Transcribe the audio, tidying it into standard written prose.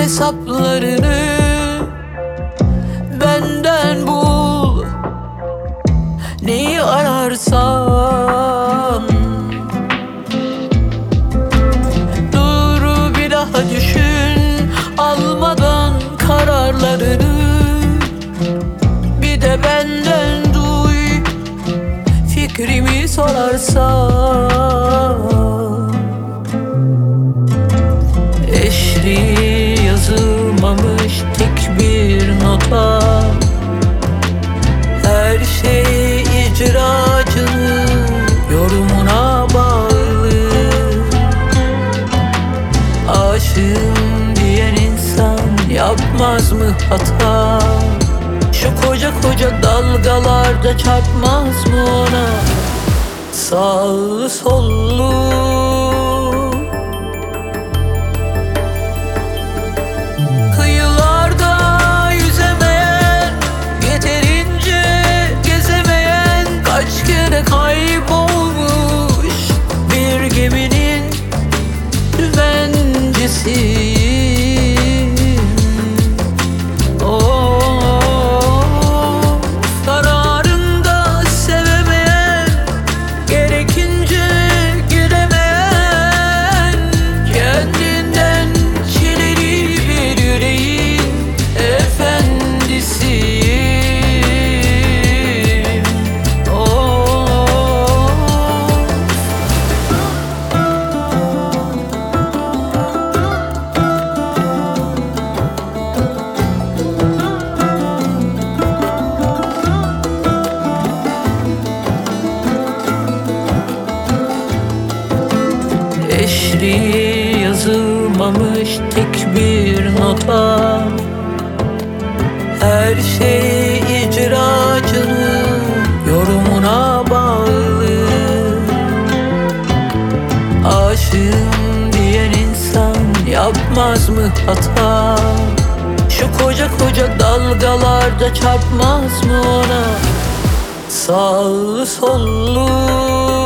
hesaplarını benden bul, neyi ararsan. Dur bir daha düşün, almadan kararlarını. Bir de benden duy, fikrimi sorarsan. Eşri yazılmamış tek bir nota, her şey icracının yorumuna bağlı. Aşığım diyen insan yapmaz mı hata? Şu koca koca dalgalarda çarpmaz mı ona sağlı sollu? Kıyılarda yüzemeyen, yeterince gezemeyen, kaç kere kaybolmuş bir geminin dümencisiyim. Kararında sevemeyen, gerekince giremeyen, kendinden çileli bir yüreğin efendisiyim. Eşri yazılmamış tek bir nota, her şey icracının yorumuna bağlı. Aşığım diyen insan yapmaz mı hata? Şu koca koca dalgalarda çarpmaz mı ona sağlı sollu?